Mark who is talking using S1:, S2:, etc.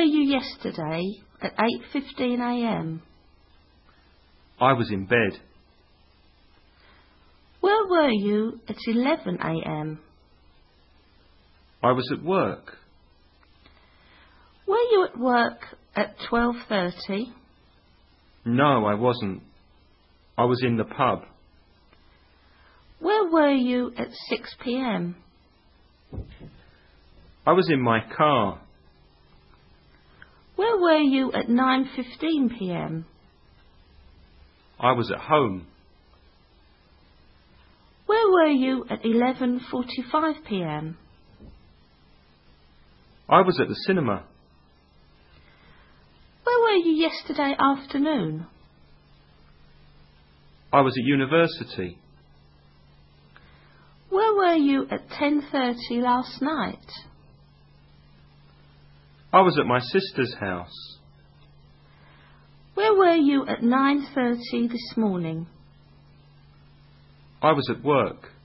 S1: were you yesterday at 8:15 a.m?
S2: I was in bed.
S1: Where were you at 11 a.m?
S2: I was at work.
S1: Were you at work at 12:30?
S2: No, I wasn't. I was in the pub.
S1: Where were you at 6 p.m?
S2: I was in my car.
S1: Where were you at 9:15 p.m?
S2: I was at home.
S1: Where were you at 11:45 p.m?
S2: I was at the cinema.
S1: Where were you yesterday afternoon?
S2: I was at university.
S1: Where were you at 10:30 last night?
S2: I was at my sister's house.
S1: Where were you at 9:30 this morning?
S2: I was at work.